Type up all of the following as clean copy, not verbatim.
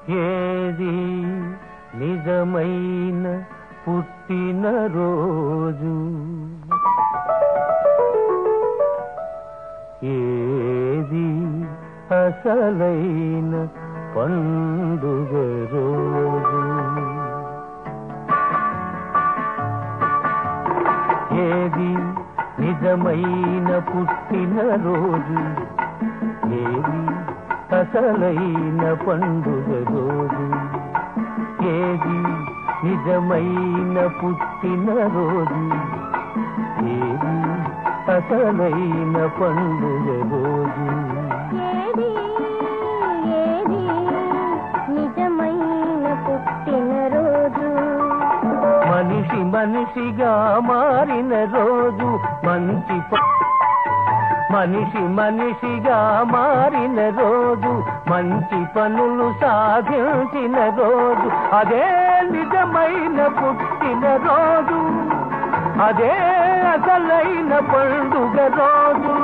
ఏది నిజమైన పుట్టినరోజు, ఏది అసలైన పండుగ రోజు, ఏది నిజమైన పుట్టినరోజు, ఏది అసలైన పండుగ రోజు, ఏది నిజమైన పుట్టినరోజు, ఏది అసలైన పండుగ రోజు, ఏది ఏది నిజమైన పుట్టినరోజు, మనిషి మనిషిగా మారిన రోజు, మనిషి మనిషిగా మారిన రోజు, మంచి పనులు సాధించిన రోజు, అదే నిజమైన పుట్టిన రోజు, అదే అసలైన పండుగ రోజు,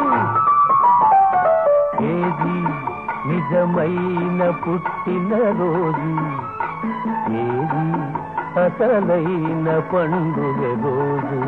ఏది నిజమైన పుట్టిన రోజు, ఏది అసలైన పండుగ రోజు.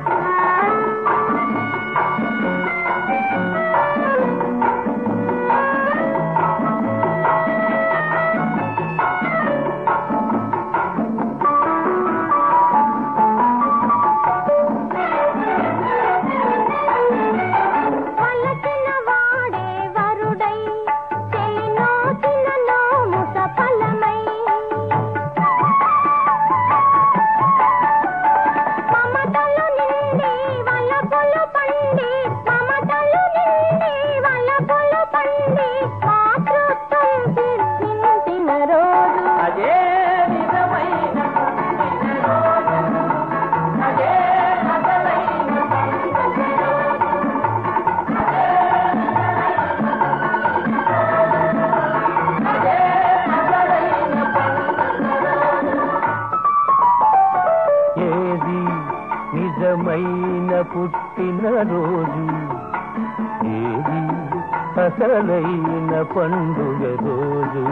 నిజమైన పుట్టినరోజు, ఏది అసలైన పండుగ రోజు.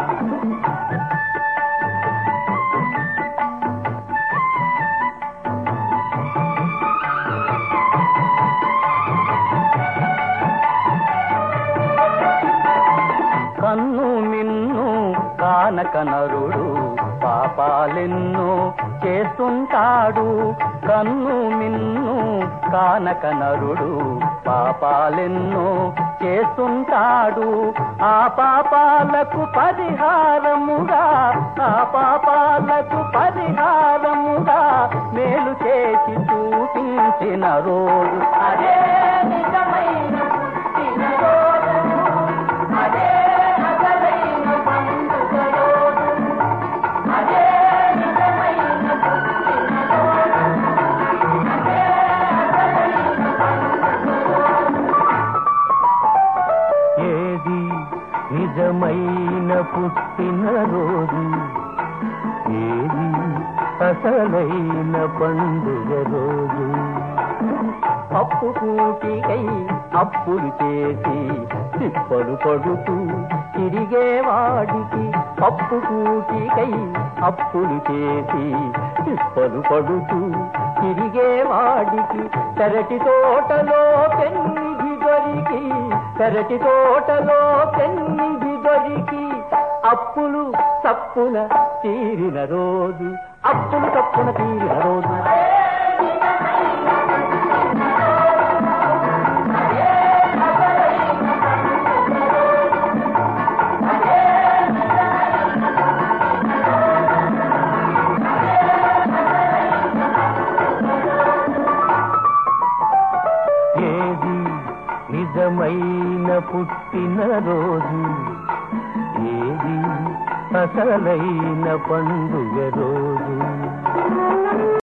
కన్ను మిన్ను కానక నరుడు పాపాలెన్నో చేస్తుంటాడు, కన్ను మిన్ను కానక నరుడు పాపాలెన్నో చేస్తుంటాడు, ఆ పాపాలకు పరిహారముగా, ఆ పాపాలకు పరిహారముగా మేలు చేసి చూపించిన రోజు, అదే నిజమైన పుట్టినరోజు, అదే అసలైన పండుగ రోజు, అదే నిజమైన పుట్టినరోజు, అదే అసలైన పండుగ రోజు. ఏది నిజమైన పుట్టినరోజు, ఏది అసలైన పండుగ రోజు. అప్పు కూటికై అప్పులు చేసి తిప్పలు పడుతూ తిరిగేవాడికి, అప్పు కూటికై అప్పులు చేసి తిప్పలు పడుతూ తిరిగేవాడికి, పెరటి తోటలో పెన్నిధి దొరికి, పెరటి తోటలో పెన్నిధి దొరికి, అప్పులు తప్పున తీరిన రోజు, అప్పులు తప్పున తీరిన రోజు. ఏది నిజమైన పుట్టినరోజు, ఏది అసలైన పండుగ రోజు.